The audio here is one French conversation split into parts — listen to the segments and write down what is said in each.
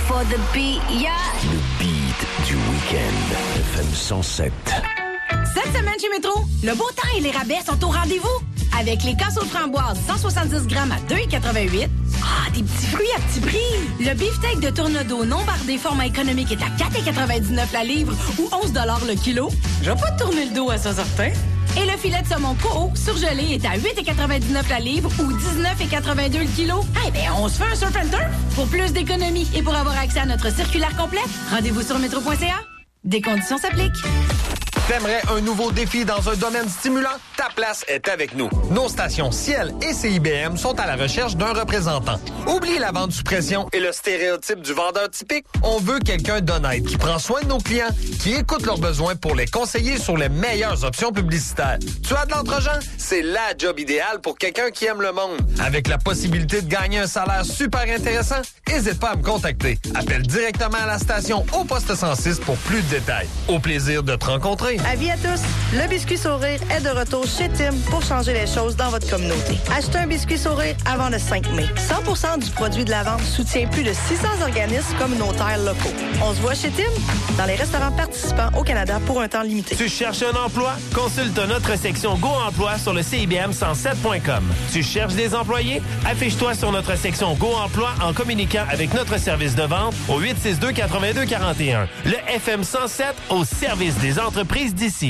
for the beat, yeah. Le beat du week-end. FM 107. Cette semaine chez Métro, le beau temps et les rabais sont au rendez-vous. Avec les casses aux framboises 170 grammes à 2,88. Ah, des petits fruits à petit prix. Le beefsteak de tourne-dos non bardé format économique est à 4,99 la livre ou 11 $ le kilo. Je vais pas te tourner le dos à ça, certain. Et le filet de saumon Coho surgelé est à 8,99 la livre ou 19,82 le kilo. Eh bien, on se fait un surf and turf. Pour plus d'économies et pour avoir accès à notre circulaire complète, rendez-vous sur métro.ca. Des conditions s'appliquent. T'aimerais un nouveau défi dans un domaine stimulant? Ta place est avec nous. Nos stations Ciel et CIBM sont à la recherche d'un représentant. Oublie la vente sous pression et le stéréotype du vendeur typique. On veut quelqu'un d'honnête qui prend soin de nos clients, qui écoute leurs besoins pour les conseiller sur les meilleures options publicitaires. Tu as de l'entre-gens? C'est la job idéale pour quelqu'un qui aime le monde. Avec la possibilité de gagner un salaire super intéressant, n'hésite pas à me contacter. Appelle directement à la station au poste 106 pour plus de détails. Au plaisir de te rencontrer. Avis à tous, le Biscuit Sourire est de retour chez Tim pour changer les choses dans votre communauté. Achetez un Biscuit Sourire avant le 5 mai. 100% du produit de la vente soutient plus de 600 organismes communautaires locaux. On se voit chez Tim, dans les restaurants participants au Canada pour un temps limité. Tu cherches un emploi? Consulte notre section Go Emploi sur le CIBM107.com. Tu cherches des employés? Affiche-toi sur notre section Go Emploi en communiquant avec notre service de vente au 862-8241. Le FM 107 au service des entreprises d'ici.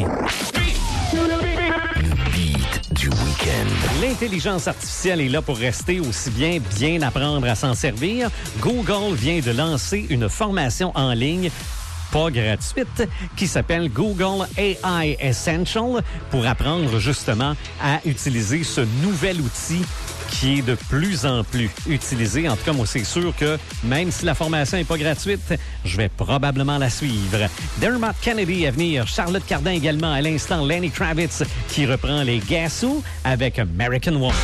Le beat du week-end. L'intelligence artificielle est là pour rester, aussi bien apprendre à s'en servir. Google vient de lancer une formation en ligne pas gratuite qui s'appelle Google AI Essential pour apprendre justement à utiliser ce nouvel outil qui est de plus en plus utilisé. En tout cas, moi, c'est sûr que même si la formation n'est pas gratuite, je vais probablement la suivre. Dermot Kennedy à venir, Charlotte Cardin également, à l'instant Lenny Kravitz qui reprend les Guess Who avec American Woman.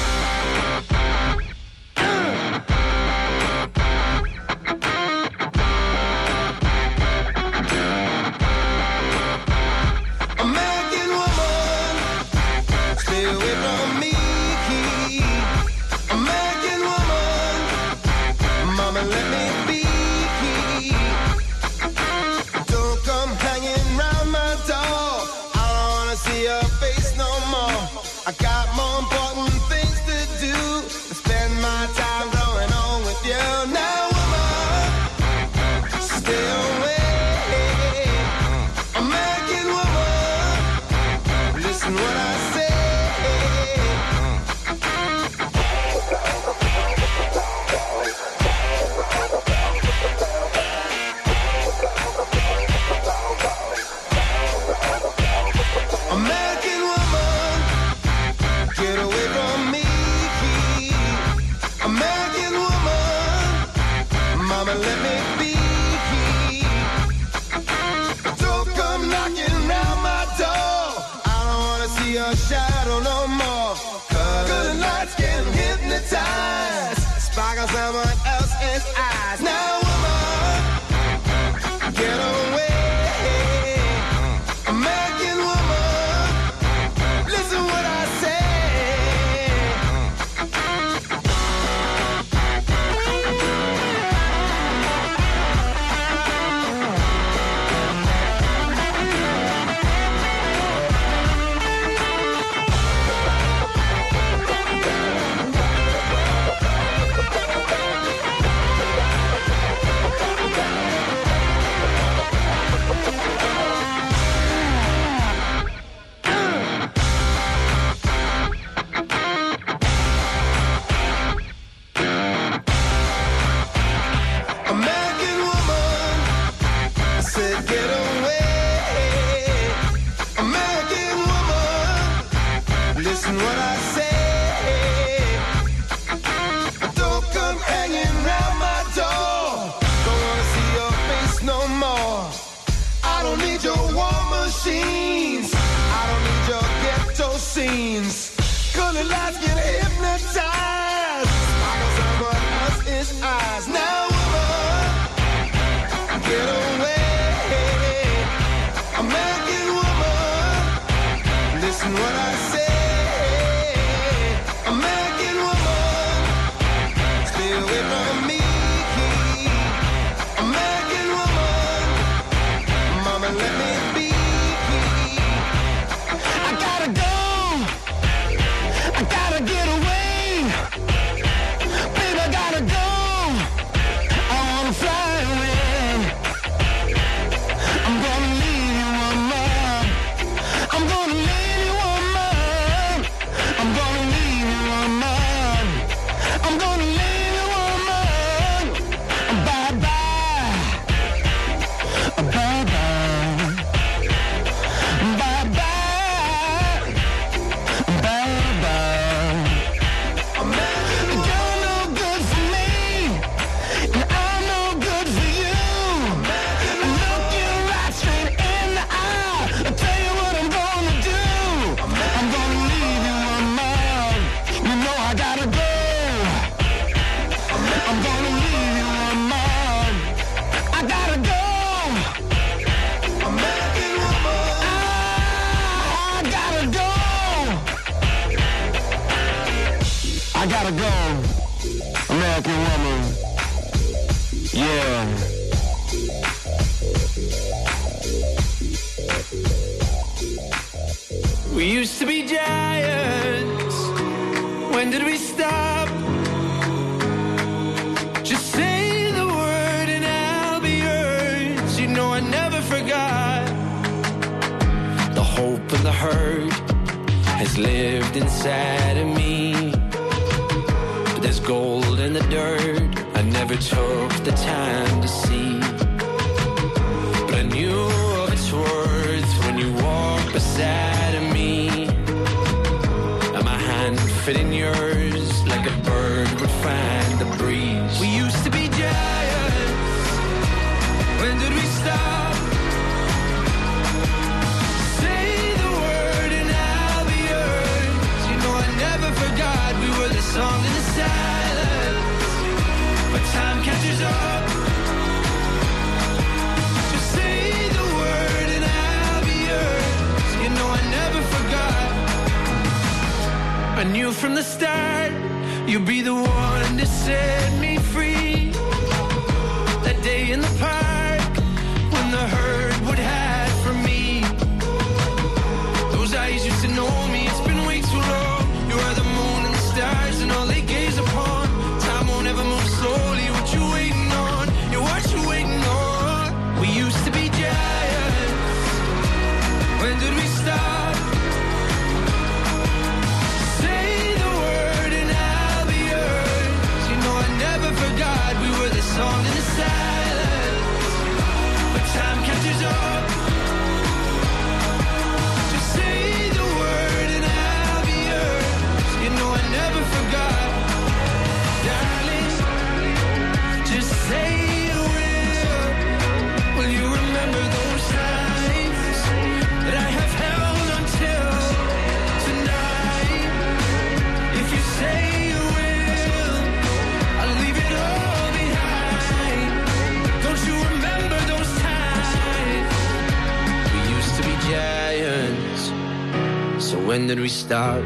I got more important things to do than spend my time going on with you. Now, woman, stay away. American woman, listen what I say. American woman, get away from me. American woman, mama, let me be. Don't come knocking round my door. I don't wanna see your shadow no more. 'Cause good lights can hypnotize, sparkle someone else's eyes. Now, woman, get away. American woman, listen what I say. American woman, I said get away. American woman, listen what I say. Don't come hanging round my door. Don't wanna see your face no more. I don't need your war machines. I don't need your ghetto scenes. Colored lights get hypnotized. Sparkle someone else's eyes. Now, woman, get away. American woman, listen what I say. American woman, stay away from me. I gotta go, American woman. Yeah. We used to be giants. When did we stop? Just say the word and I'll be yours. You know I never forgot. The hope and the hurt has lived inside of me. But there's gold in the dirt I never took the time to see. But I knew of its worth when you walked beside of me. And my hand fit in yours like a bird would find the breeze. We used to be giants. When did we stop? Say the word and I'll be yours. You know I never forgot we were the song in the silence. But time catches up. Just say the word and I'll be yours. You know I never forgot. I knew from the start you'd be the one to set me free. That day in the park when the herd would hide from me. Those eyes used to know me, it's been way too long. You are the moon and the stars and all they gaze upon. Time won't ever move slowly, what you waiting on? Yeah, what you waiting on? We used to be giants. When did we stop? Say the word and I'll be yours. You know I never forgot we were the song in the silence. But time catches up. Just say the word and I'll be yours. You know I never forgot. Darling, just say you will. Will you remember those times that I have held until tonight? If you say you will, I'll leave it all behind. Don't you remember those times? We used to be giants. So when did we stop?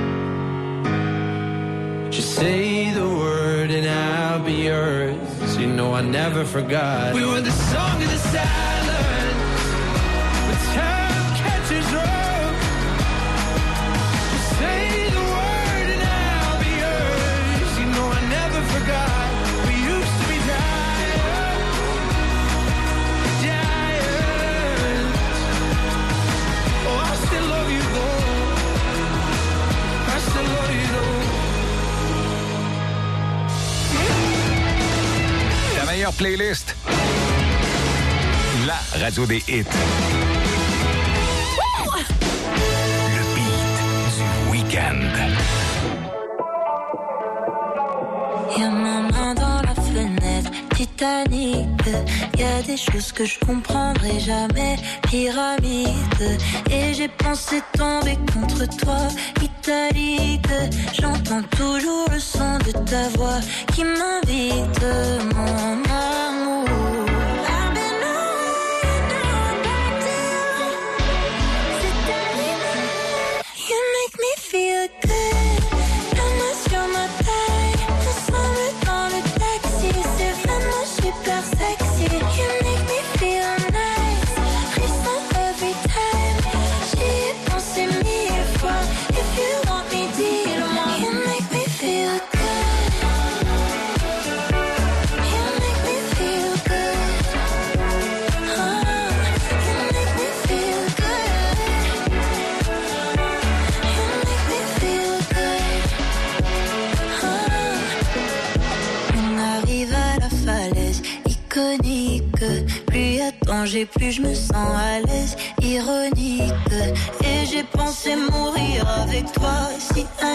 Just say the word and I'll be yours. You know I never forgot. We were the song of the silence. But time catches up. Just say the word and I'll be yours. You know I never forgot. We used to be giants. Giants. Oh, I still love you though. I still love you though. La meilleure playlist. La radio des hits. Le beat du week-end. Y'a ma main dans la fenêtre, Titanic. Y'a des choses que je comprendrai jamais, pyramide. Et j'ai pensé tomber contre toi, italique. J'entends toujours le son de ta voix qui m'invite, mon amour. I've been on and back to c'est terminé. You make me feel good. La main sur ma taille, ensemble dans le taxi, c'est vraiment super sexy. You make me feel nice, frisson every time. J'y ai pensé 1000 fois. If you want me, dis-le-moi. You make me feel good. You make me feel good. Oh, you make me feel good. You make me feel good. Oh. On arrive à la falaise iconique. Plus y a danger, plus je me sens à l'aise. Ironique. Et j'ai pensé mourir avec toi. Si